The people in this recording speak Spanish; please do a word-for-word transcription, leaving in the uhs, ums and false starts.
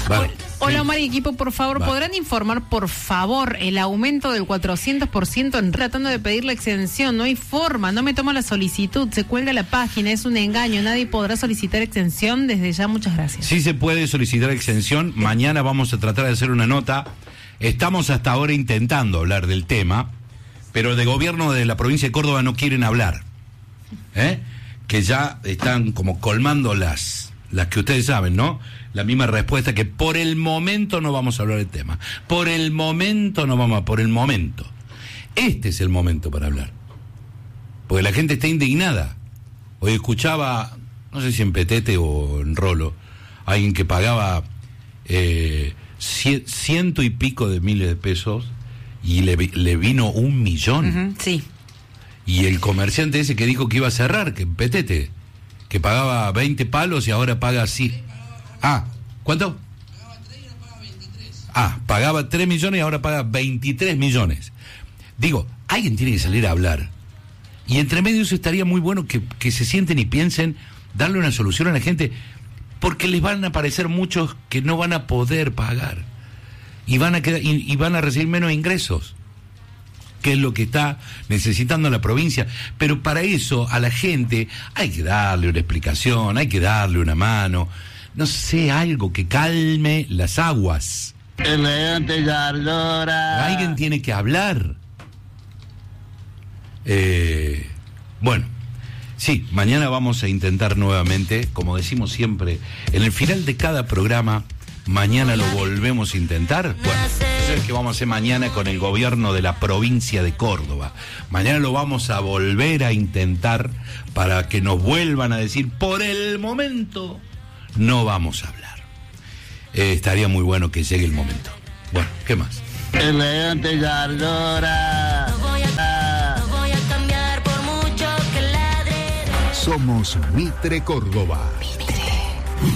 Vale. Hola, Sí. Omar y equipo, por favor, Vale. ¿podrán informar, por favor, el aumento del cuatrocientos por ciento en tratando de pedir la exención? No hay forma, no me tomo la solicitud, se cuelga la página, es un engaño, nadie podrá solicitar exención. Desde ya, muchas gracias. Sí se puede solicitar exención. Mañana vamos a tratar de hacer una nota. Estamos hasta ahora intentando hablar del tema, pero de gobierno de la provincia de Córdoba no quieren hablar. ¿Eh? Que ya están como colmando las, las que ustedes saben, ¿no? La misma respuesta, que por el momento no vamos a hablar del tema. Por el momento no vamos a, por el momento. Este es el momento para hablar. Porque la gente está indignada. Hoy escuchaba, no sé si en Petete o en Rolo, alguien que pagaba eh, cien, ciento y pico de miles de pesos y le, le vino un millón. Uh-huh, sí. Y el comerciante ese que dijo que iba a cerrar, que en Petete, que pagaba veinte palos y ahora paga así. Ah, ¿cuánto? Pagaba tres y ahora paga veintitrés. Ah, pagaba tres millones y ahora paga veintitrés millones. Digo, alguien tiene que salir a hablar. Y entre medio eso estaría muy bueno que, que se sienten y piensen, darle una solución a la gente, porque les van a aparecer muchos que no van a poder pagar. Y van a quedar, y, y van a recibir menos ingresos, que es lo que está necesitando la provincia. Pero para eso a la gente hay que darle una explicación, hay que darle una mano, no sé, algo que calme las aguas. Elegante Gardora. Alguien tiene que hablar. Eh, bueno, sí, mañana vamos a intentar nuevamente, como decimos siempre, en el final de cada programa, mañana lo volvemos a intentar. Bueno, eso es que vamos a hacer mañana con el gobierno de la provincia de Córdoba. Mañana lo vamos a volver a intentar para que nos vuelvan a decir, por el momento no vamos a hablar. Eh, estaría muy bueno que llegue el momento. Bueno, ¿qué más? Elegante Gardora. No voy a, no voy a cambiar por mucho que ladre. Somos Mitre Córdoba.